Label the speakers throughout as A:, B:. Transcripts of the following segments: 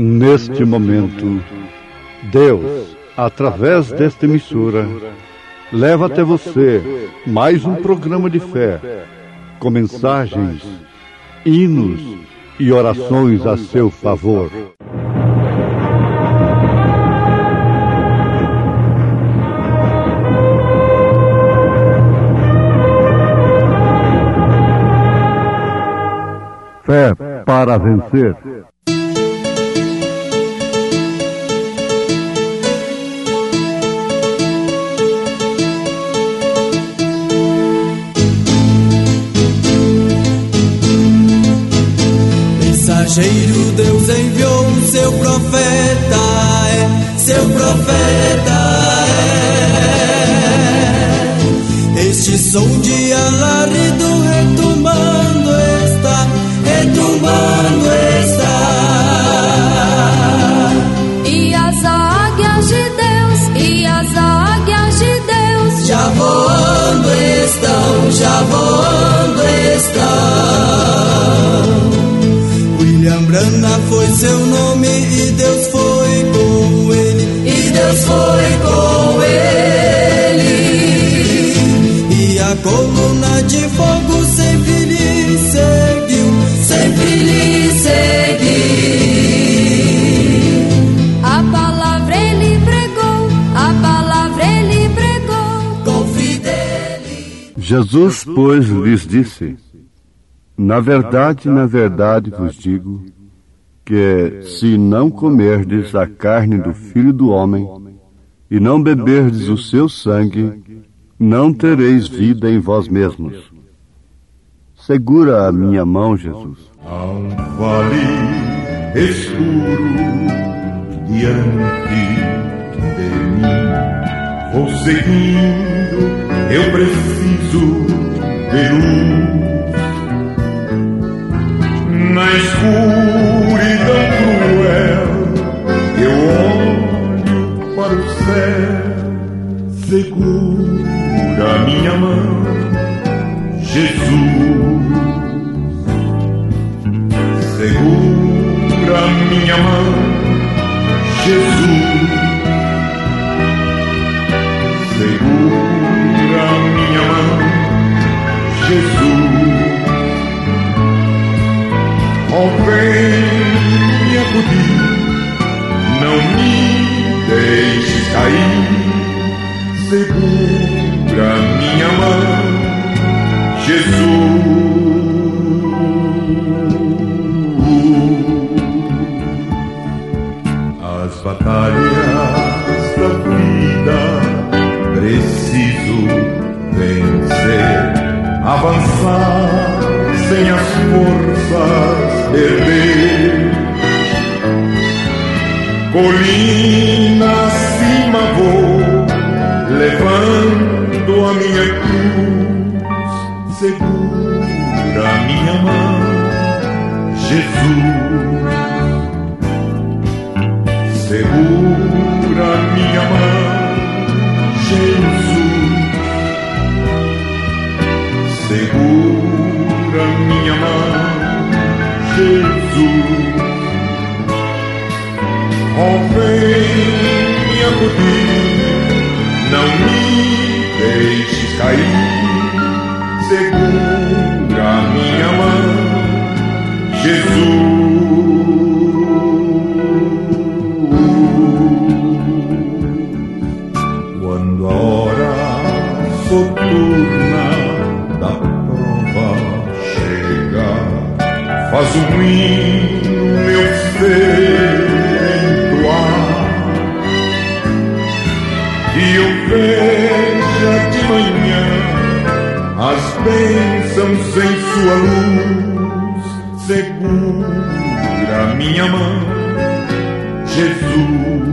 A: Neste momento, Deus, através desta emissora, leva até você mais um programa de fé, com mensagens, hinos e orações a seu favor. Fé para vencer.
B: Mensageiro, Deus enviou o seu profeta, seu profeta Este som de alarido retumbando está, retumbando está.
C: E as águias de Deus, e as águias de Deus
B: já voando estão, já voando estão. William Branham foi seu nome e Deus foi com ele, e Deus foi com ele. E a coluna de fogo sempre lhe seguiu, sempre lhe seguiu.
C: A palavra ele pregou, a palavra ele pregou
B: com fidelidade.
A: Jesus, pois, lhes disse: na verdade vos digo, que se não comerdes a carne do Filho do Homem, e não beberdes o seu sangue, não tereis vida em vós mesmos. Segura a minha mão, Jesus.
D: Há um vale escuro diante de mim. Vou seguindo, eu preciso de luz. Na escuridão cruel, eu olho para o céu. Segura a minha mão, Jesus. Segura a minha mão, Jesus. Segura a minha mão, Jesus. Oh, vem me acudir, não me deixes cair. Segura a minha mão, Jesus. As batalhas da vida preciso vencer, avançar sem as forças perder. Colina acima vou, levando a minha cruz. Segura a minha mão, Jesus. Segura a minha mão, Jesus. Segura a minha mão, Jesus. Oh, vem me acudir, não me deixes cair. Segura a minha mão, Jesus. Quando a hora soturna da prova chega, faz um hino meu ser entoar, e eu veja de manhã as bênçãos em sua luz. Segura a minha mão, Jesus.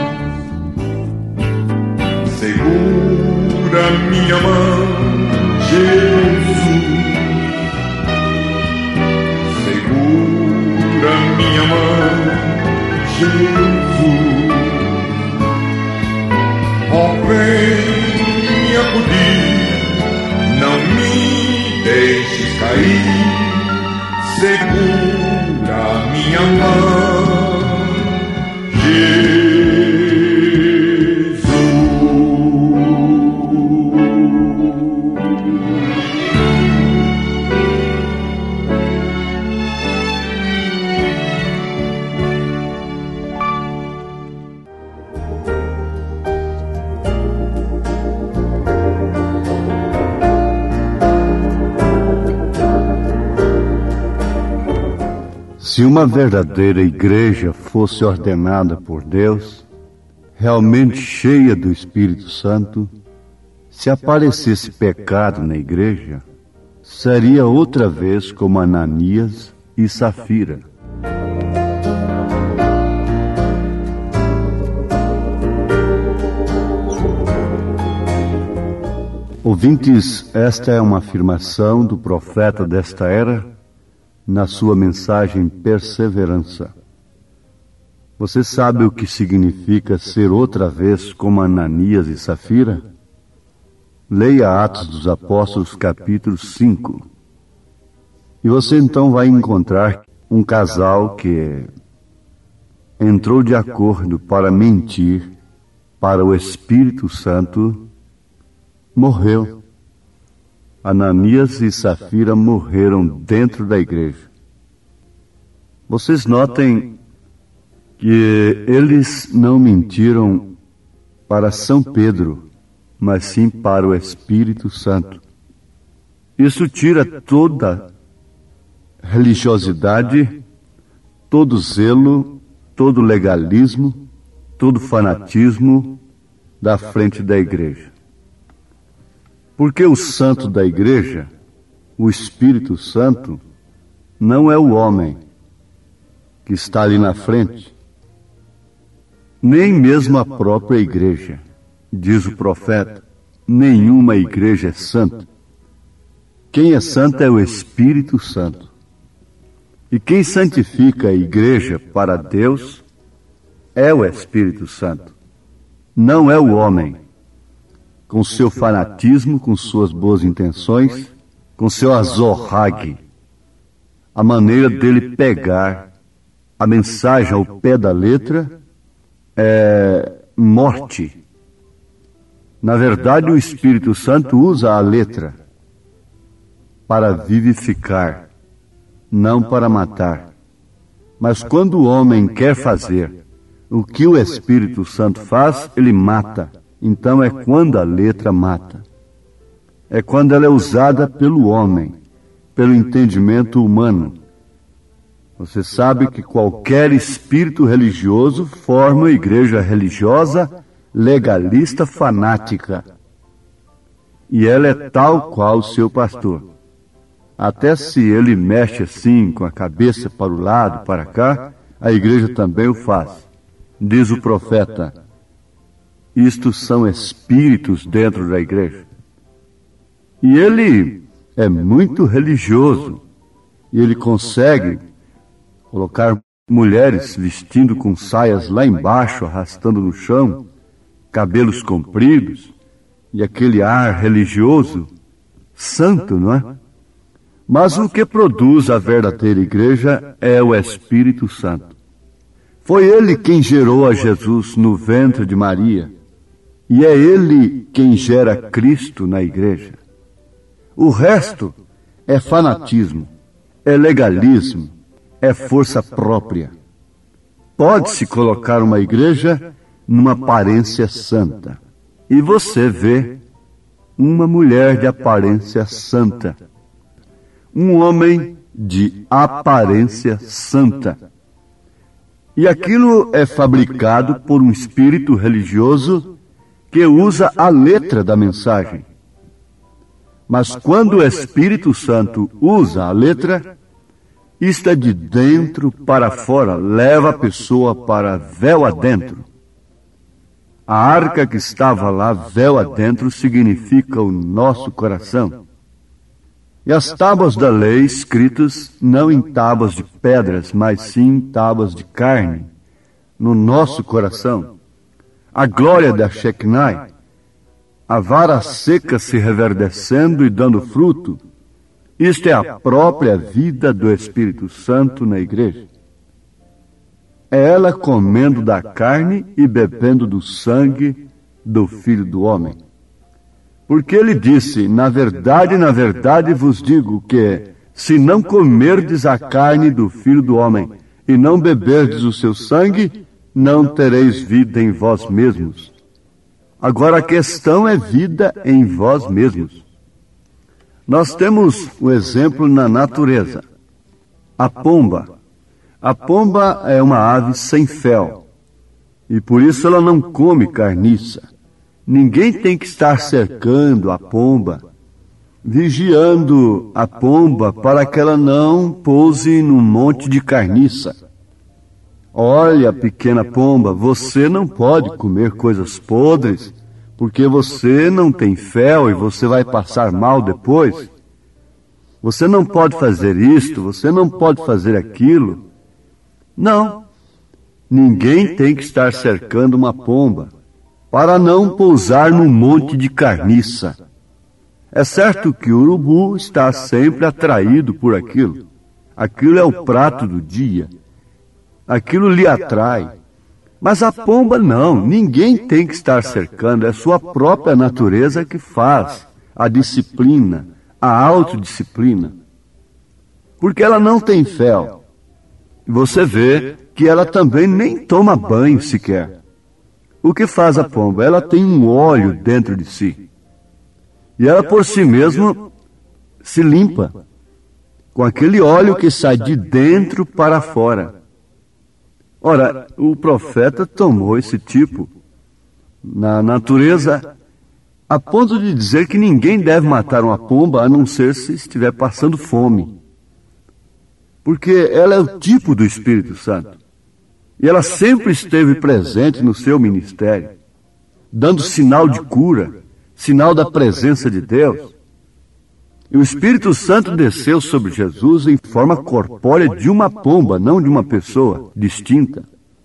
D: Segura a minha mão, Jesus. Segura a minha mão, Jesus. Oh, vem me acudir, não me deixes cair. Segura a minha mão,
A: Se uma verdadeira igreja fosse ordenada por Deus, realmente cheia do Espírito Santo, se aparecesse pecado na igreja, seria outra vez como Ananias e Safira. Ouvintes, esta é uma afirmação do profeta desta era, na sua mensagem Perseverança. Você sabe o que significa ser outra vez como Ananias e Safira? Leia Atos dos Apóstolos, capítulo 5. E você então vai encontrar um casal que entrou de acordo para mentir para o Espírito Santo, morreu. Ananias e Safira morreram dentro da igreja. Vocês notem que eles não mentiram para São Pedro, mas sim para o Espírito Santo. Isso tira toda religiosidade, todo zelo, todo legalismo, todo fanatismo da frente da igreja. Porque o santo da igreja, o Espírito Santo, não é o homem que está ali na frente, nem mesmo a própria igreja. Diz o profeta, nenhuma igreja é santa. Quem é santo é o Espírito Santo. E quem santifica a igreja para Deus é o Espírito Santo, não é o homem, com seu fanatismo, com suas boas intenções, com seu azorrague, a maneira dele pegar a mensagem ao pé da letra é morte. Na verdade, o Espírito Santo usa a letra para vivificar, não para matar. Mas quando o homem quer fazer o que o Espírito Santo faz, ele mata. Então é quando a letra mata. É quando ela é usada pelo homem, pelo entendimento humano. Você sabe que qualquer espírito religioso forma uma igreja religiosa, legalista, fanática. E ela é tal qual o seu pastor. Até se ele mexe assim, com a cabeça para o lado, para cá, a igreja também o faz. Diz o profeta, isto são espíritos dentro da igreja. E ele é muito religioso. E ele consegue colocar mulheres vestindo com saias lá embaixo, arrastando no chão, cabelos compridos, e aquele ar religioso, santo, não é? Mas o que produz a verdadeira igreja é o Espírito Santo. Foi ele quem gerou a Jesus no ventre de Maria. E é ele quem gera Cristo na igreja. O resto é fanatismo, é legalismo, é força própria. Pode-se colocar uma igreja numa aparência santa. E você vê uma mulher de aparência santa. Um homem de aparência santa. E aquilo é fabricado por um espírito religioso que usa a letra da mensagem. Mas quando o Espírito Santo usa a letra, isto é de dentro para fora, leva a pessoa para véu adentro. A arca que estava lá, véu adentro, significa o nosso coração. E as tábuas da lei escritas não em tábuas de pedras, mas sim em tábuas de carne, no nosso coração. A glória da Shekinah, a vara seca se reverdecendo e dando fruto, isto é a própria vida do Espírito Santo na igreja. é ela comendo da carne e bebendo do sangue do Filho do Homem. Porque ele disse, na verdade vos digo que, se não comerdes a carne do Filho do Homem e não beberdes o seu sangue, não tereis vida em vós mesmos. Agora a questão é vida em vós mesmos. Nós temos o exemplo na natureza. A pomba. A pomba é uma ave sem fel, e por isso ela não come carniça. Ninguém tem que estar cercando a pomba, vigiando a pomba para que ela não pouse num monte de carniça. Olha, pequena pomba, você não pode comer coisas podres, porque você não tem fel e você vai passar mal depois. Você não pode fazer isto, você não pode fazer aquilo. Não, ninguém tem que estar cercando uma pomba para não pousar num monte de carniça. É certo que o urubu está sempre atraído por aquilo. Aquilo é o prato do dia. Aquilo lhe atrai. Mas a pomba não, ninguém tem que estar cercando, é sua própria natureza que faz a disciplina, a autodisciplina. Porque ela não tem fel. Você vê que ela também nem toma banho sequer. O que faz a pomba? Ela tem um óleo dentro de si. E ela por si mesma se limpa com aquele óleo que sai de dentro para fora. Ora, o profeta tomou esse tipo na natureza a ponto de dizer que ninguém deve matar uma pomba a não ser se estiver passando fome. Porque ela é o tipo do Espírito Santo. E ela sempre esteve presente no seu ministério, dando sinal de cura, sinal da presença de Deus. E o Espírito Santo desceu sobre Jesus em forma corpórea de uma pomba, não de uma pessoa distinta.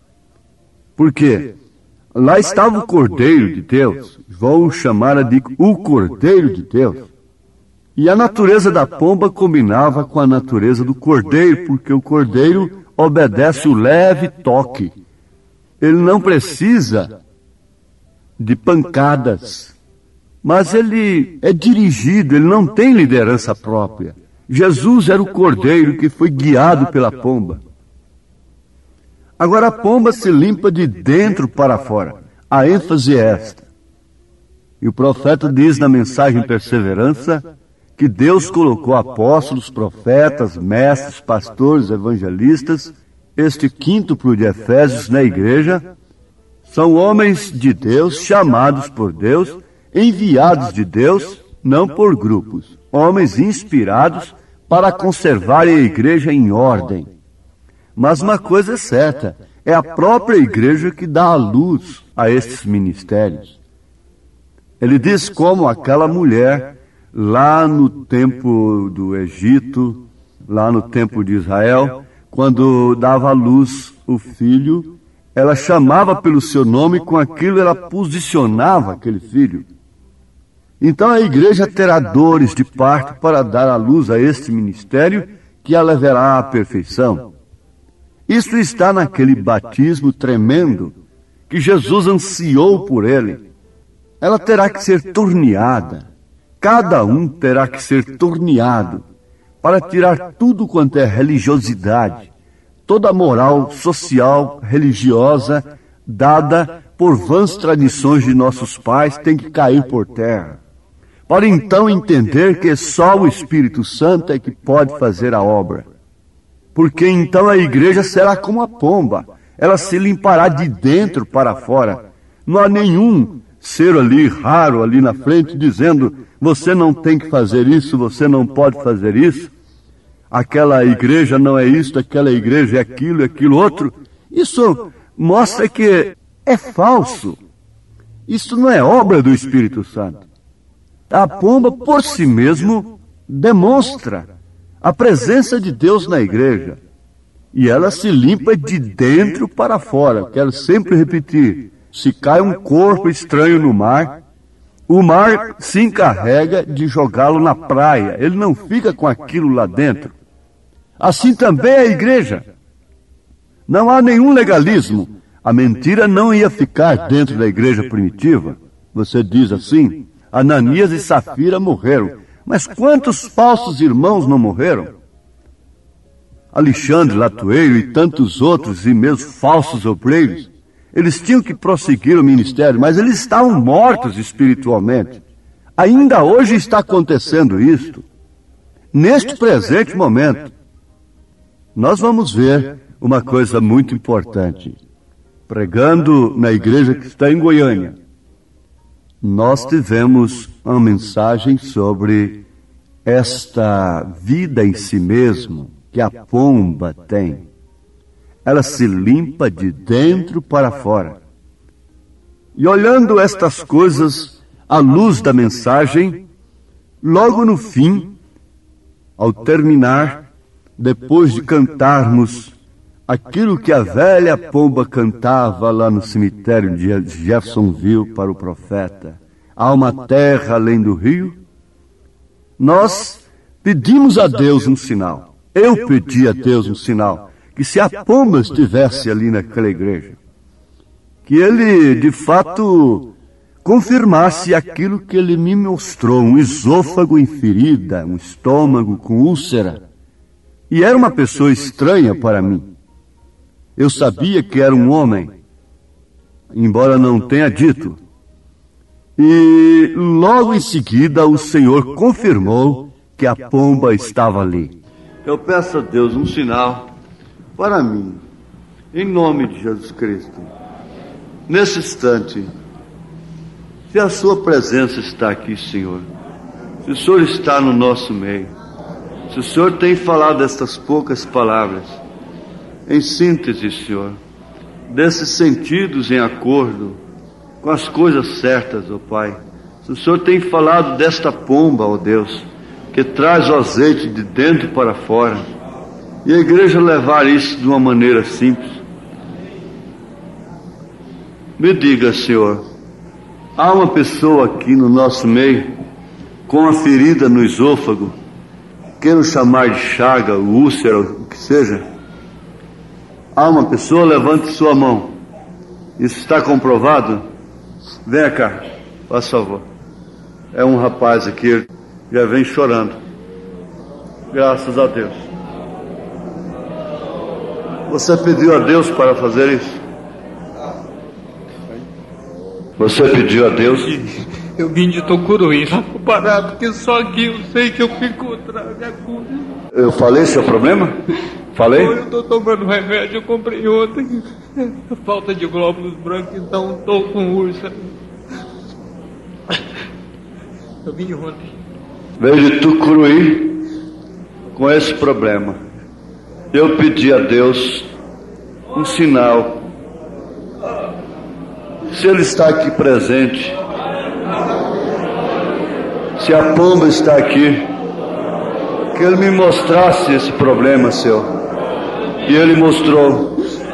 A: Porque lá estava o Cordeiro de Deus, vão chamar de o Cordeiro de Deus. E a natureza da pomba combinava com a natureza do cordeiro, porque o cordeiro obedece o leve toque. Ele não precisa de pancadas, mas ele é dirigido, ele não tem liderança própria. Jesus era o cordeiro que foi guiado pela pomba. Agora a pomba se limpa de dentro para fora. A ênfase é esta. E o profeta diz na mensagem Perseverança que Deus colocou apóstolos, profetas, mestres, pastores, evangelistas, este quíntuplo de Efésios na igreja, são homens de Deus, chamados por Deus, enviados de Deus, não por grupos, homens inspirados para conservarem a igreja em ordem. Mas uma coisa é certa, é a própria igreja que dá a luz a estes ministérios. Ele diz como aquela mulher lá no tempo do Egito, lá no tempo de Israel, quando dava à luz o filho, ela chamava pelo seu nome, com aquilo ela posicionava aquele filho. Então a igreja terá dores de parto para dar à luz a este ministério que a levará à perfeição. Isso está naquele batismo tremendo que Jesus ansiou por ele. Ela terá que ser torneada. Cada um terá que ser torneado para tirar tudo quanto é religiosidade, toda a moral social, religiosa, dada por vãs tradições de nossos pais, tem que cair por terra. Para então entender que só o Espírito Santo é que pode fazer a obra. Porque então a igreja será como a pomba, ela se limpará de dentro para fora. Não há nenhum ser ali raro ali na frente dizendo: você não tem que fazer isso, você não pode fazer isso, aquela igreja não é isto, aquela igreja é aquilo, aquilo outro. Isso mostra que é falso. Isso não é obra do Espírito Santo. A pomba por si mesmo demonstra a presença de Deus na igreja. E ela se limpa de dentro para fora. Quero sempre repetir: se cai um corpo estranho no mar, o mar se encarrega de jogá-lo na praia. Ele não fica com aquilo lá dentro. Assim também é a igreja. Não há nenhum legalismo. A mentira não ia ficar dentro da igreja primitiva. Você diz assim, Ananias e Safira morreram. Mas quantos falsos irmãos não morreram? Alexandre Latueiro e tantos outros, e mesmo falsos obreiros, eles tinham que prosseguir o ministério, mas eles estavam mortos espiritualmente. Ainda hoje está acontecendo isto. Neste presente momento, nós vamos ver uma coisa muito importante. Pregando na igreja que está em Goiânia, nós tivemos uma mensagem sobre esta vida em si mesmo que a pomba tem. Ela se limpa de dentro para fora. E olhando estas coisas à luz da mensagem, logo no fim, ao terminar, depois de cantarmos aquilo que a velha pomba cantava lá no cemitério de Jeffersonville para o profeta, há uma terra além do rio, nós pedimos a Deus um sinal. Eu pedi a Deus um sinal, que se a pomba estivesse ali naquela igreja, que ele de fato confirmasse aquilo que ele me mostrou, um esôfago em ferida, um estômago com úlcera. E era uma pessoa estranha para mim. Eu sabia que era um homem, embora não tenha dito. E logo em seguida o Senhor confirmou que a pomba estava ali. Eu peço a Deus um sinal para mim, em nome de Jesus Cristo. Nesse instante, se a sua presença está aqui, Senhor, se o Senhor está no nosso meio, se o Senhor tem falado estas poucas palavras, em síntese, Senhor, desses sentidos em acordo com as coisas certas, ó Pai, se o Senhor tem falado desta pomba, ó Deus, que traz o azeite de dentro para fora, e a igreja levar isso de uma maneira simples, me diga, Senhor, há uma pessoa aqui no nosso meio com a ferida no esôfago, quero chamar de chaga, úlcera, o que seja. Há uma pessoa, levante sua mão. Isso está comprovado? Venha cá, por favor. É um rapaz aqui, já vem chorando. Graças a Deus. Você pediu a Deus para fazer isso? Você pediu a Deus?
E: Eu vim de Tucuruí, vou parar, porque só aqui eu sei que eu fico atrás da cura.
A: Eu falei seu problema? Falei?
E: Eu estou tomando remédio, eu comprei ontem. Falta de glóbulos brancos, então estou com úlcera. Eu vim ontem.
A: Veio de Tucuruí com esse problema. Eu pedi a Deus um sinal. Se Ele está aqui presente, se a pomba está aqui, que Ele me mostrasse esse problema seu. E Ele mostrou.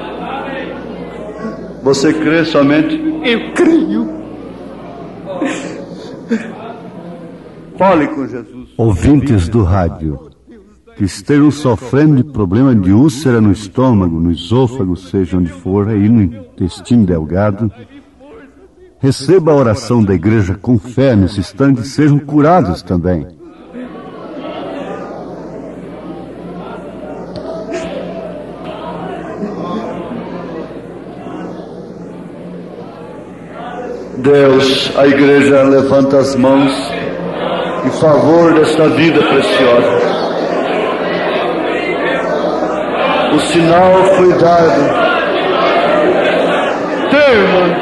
A: Você crê somente?
E: Eu creio.
A: Fale com Jesus.
F: Ouvintes do rádio que estejam sofrendo de problema de úlcera no estômago, no esôfago, seja onde for, aí no intestino delgado, receba a oração da igreja com fé nesse instante e sejam curados também.
A: Deus, a igreja levanta as mãos em favor desta vida preciosa. O sinal foi dado. Tema.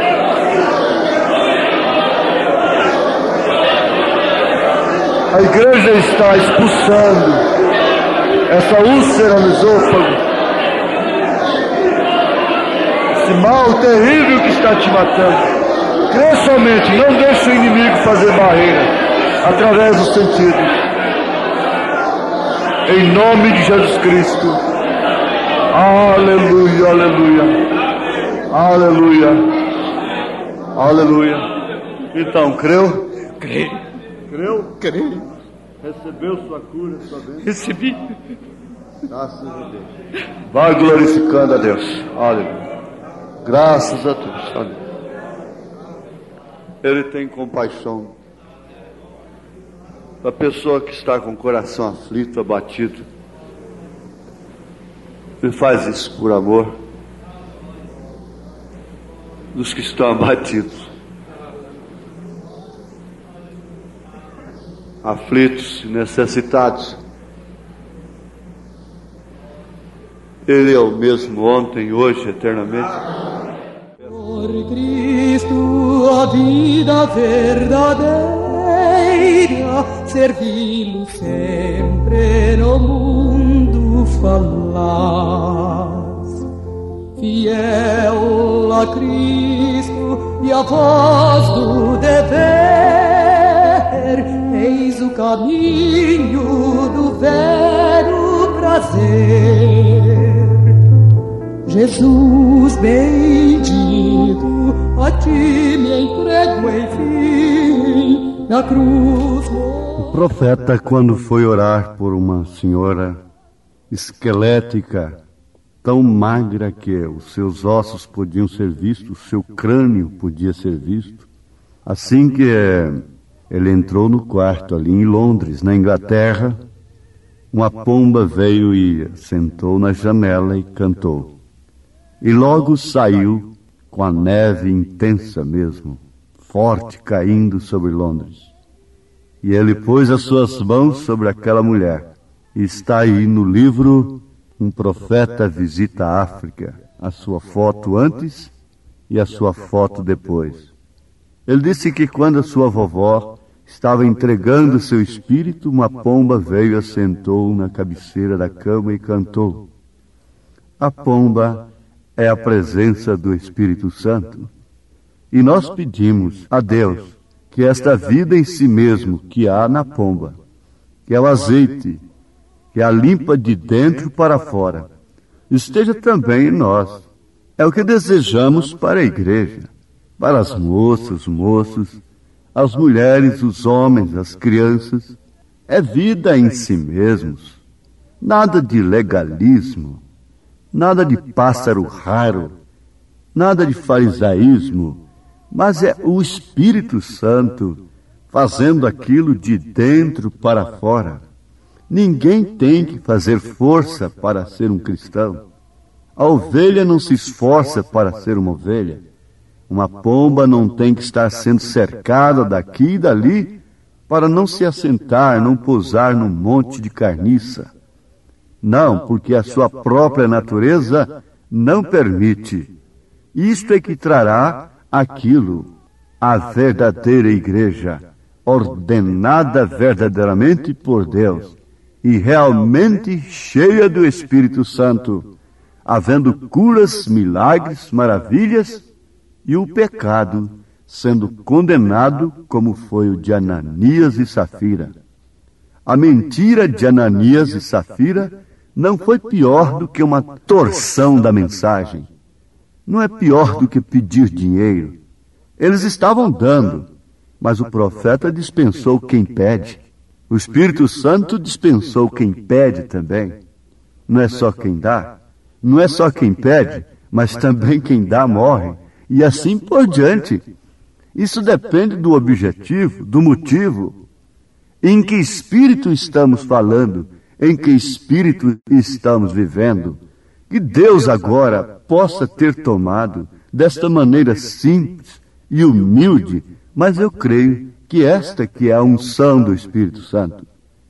A: A igreja está expulsando essa úlcera no esôfago, esse mal terrível que está te matando. Crê somente, não deixe o inimigo fazer barreira através dos sentidos. Em nome de Jesus Cristo. Aleluia, aleluia. Aleluia. Aleluia. Então, creu?
E: Creio.
A: Creu?
E: Creio.
A: Recebeu sua cura, sua bênção?
E: Recebi.
F: Graças a Deus. Vai glorificando a Deus. Aleluia. Graças a Deus. Aleluia. Ele tem compaixão da pessoa que está com o coração aflito, abatido. Ele faz isso por amor dos que estão abatidos, aflitos, necessitados. Ele é o mesmo ontem, hoje, eternamente.
B: Por Cristo a vida verdadeira, servi-lo sempre no mundo falaz. Fiel a Cristo e a voz do dever, eis o caminho do velho prazer. Jesus bendito, a ti me entrego enfim, na cruz.
F: O profeta, quando foi orar por uma senhora esquelética, tão magra que os seus ossos podiam ser vistos, o seu crânio podia ser visto, assim que ele entrou no quarto ali em Londres, na Inglaterra, uma pomba veio e sentou na janela e cantou. E logo saiu com a neve intensa mesmo, forte, caindo sobre Londres. E ele pôs as suas mãos sobre aquela mulher. E está aí no livro Um Profeta Visita a África, a sua foto antes e a sua foto depois. Ele disse que quando a sua vovó estava entregando seu espírito, uma pomba veio e assentou na cabeceira da cama e cantou. A pomba é a presença do Espírito Santo. E nós pedimos a Deus que esta vida em si mesmo que há na pomba, que é o azeite, que a limpa de dentro para fora, esteja também em nós. É o que desejamos para a igreja, para as moças, os moços, as mulheres, os homens, as crianças. É vida em si mesmos, nada de legalismo, nada de pássaro raro, nada de farisaísmo, mas é o Espírito Santo fazendo aquilo de dentro para fora. Ninguém tem que fazer força para ser um cristão. A ovelha não se esforça para ser uma ovelha. Uma pomba não tem que estar sendo cercada daqui e dali para não se assentar, não pousar num monte de carniça. Não, porque a sua própria natureza não permite. Isto é que trará aquilo, a verdadeira igreja, ordenada verdadeiramente por Deus e realmente cheia do Espírito Santo, havendo curas, milagres, maravilhas e o pecado sendo condenado como foi o de Ananias e Safira. A mentira de Ananias e Safira não foi pior do que uma torção da mensagem. Não é pior do que pedir dinheiro. Eles estavam dando, mas o profeta dispensou quem pede. O Espírito Santo dispensou quem pede também. Não é só quem dá, não é só quem pede, mas também quem dá morre. E assim por diante. Isso depende do objetivo, do motivo. Em que espírito estamos falando? Em que espírito estamos vivendo? Que Deus agora possa ter tomado desta maneira simples e humilde, mas eu creio que esta que é a unção do Espírito Santo.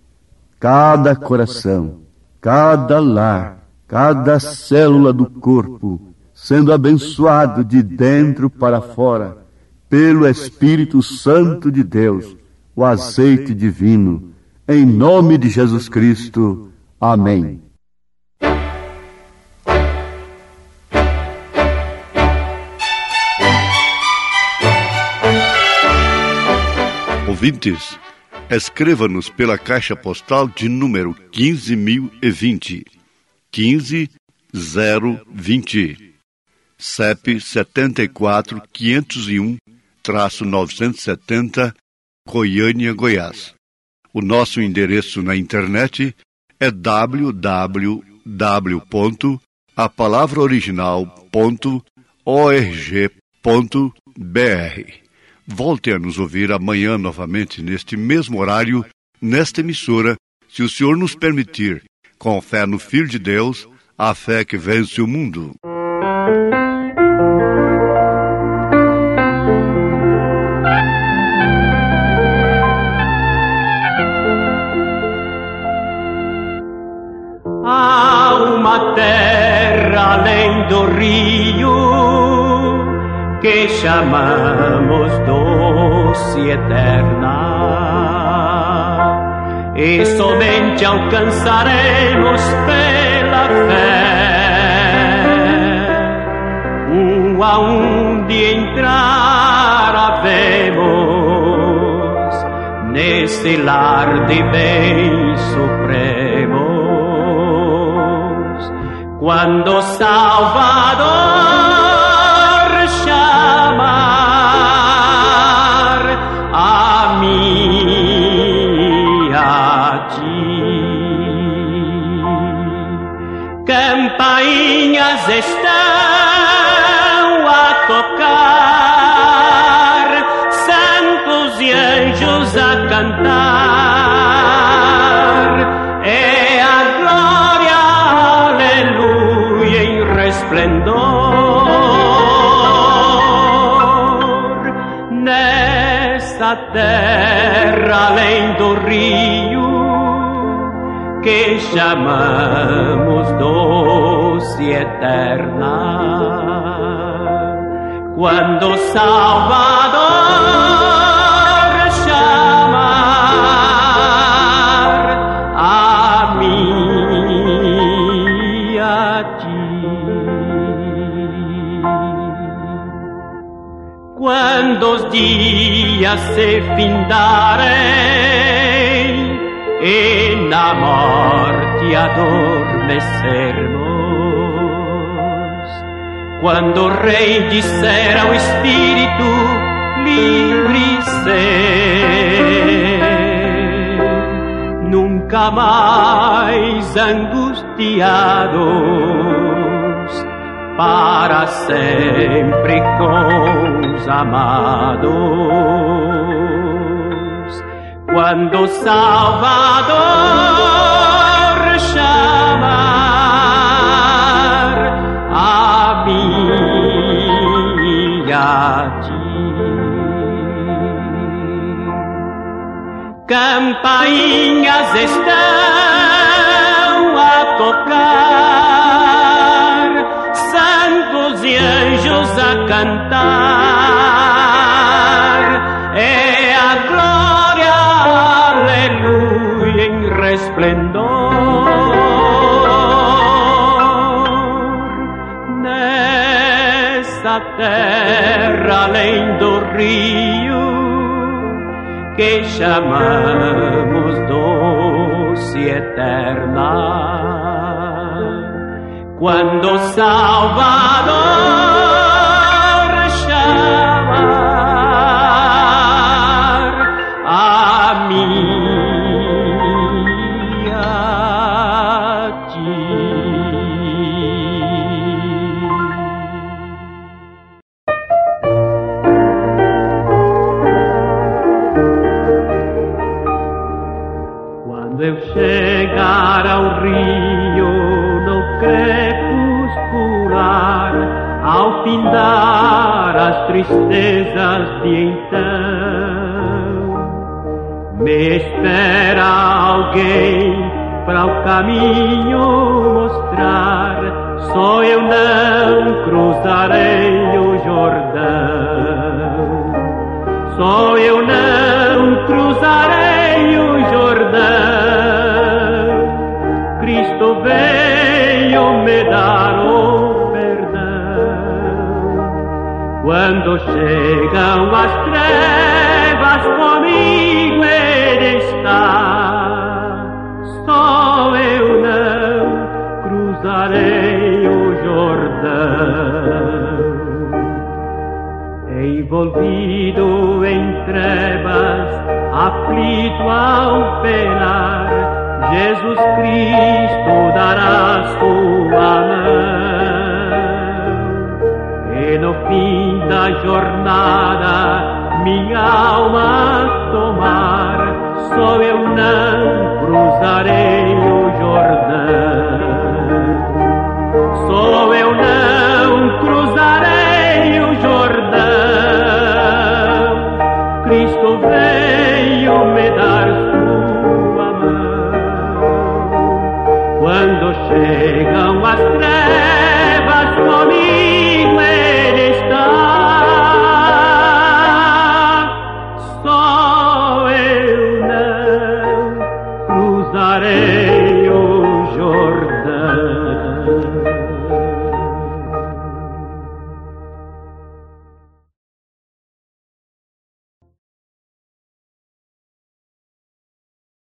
F: Cada coração, cada lar, cada célula do corpo, sendo abençoado de dentro para fora, pelo Espírito Santo de Deus, o azeite divino, em nome de Jesus Cristo. Amém.
A: Ouvintes, escreva-nos pela caixa postal de número 15.020, 15020, CEP 74501-970, Goiânia, Goiás. O nosso endereço na internet é www.apalavraoriginal.org.br. Volte a nos ouvir amanhã novamente, neste mesmo horário, nesta emissora, se o Senhor nos permitir, com fé no Filho de Deus, a fé que vence o mundo.
G: Há uma terra além do rio que chamamos doce e eterna, e somente alcançaremos pela fé, aonde entrar havemos nesse lar de bens supremos, quando Salvador chamar a mim, a ti. Campainhas estão a tocar, santos e anjos a cantar, é a glória, aleluia, em resplendor, nessa terra além do rio que chamamos doce e eterna, quando Salvador chamar a mim, a ti. Quando os dias se findarem e na morte adormecermos, quando o Rei disser ao Espírito livre-se, nunca mais angustiados, para sempre com os amados, quando Salvador chamar a mim, a ti. Campainhas estão a tocar, santos e anjos a cantar, é a glória, aleluia, em resplendor, nessa terra além do rio que chamamos doce e eterna, quando Salvador chamar a mim, a ti. Quando eu chegar ao rio no crepuscular, ao findar as tristezas de então, me espera alguém para o caminho mostrar, só eu não cruzarei o Jordão, só eu não cruzarei o Jordão. Cristo veio me dar o perdão. Quando chegam as trevas, comigo Ele está, só eu não cruzarei o Jordão. Envolvido em trevas, aflito ao penar, Jesus Cristo dará sua mão, e no fim da jornada minha alma tomar.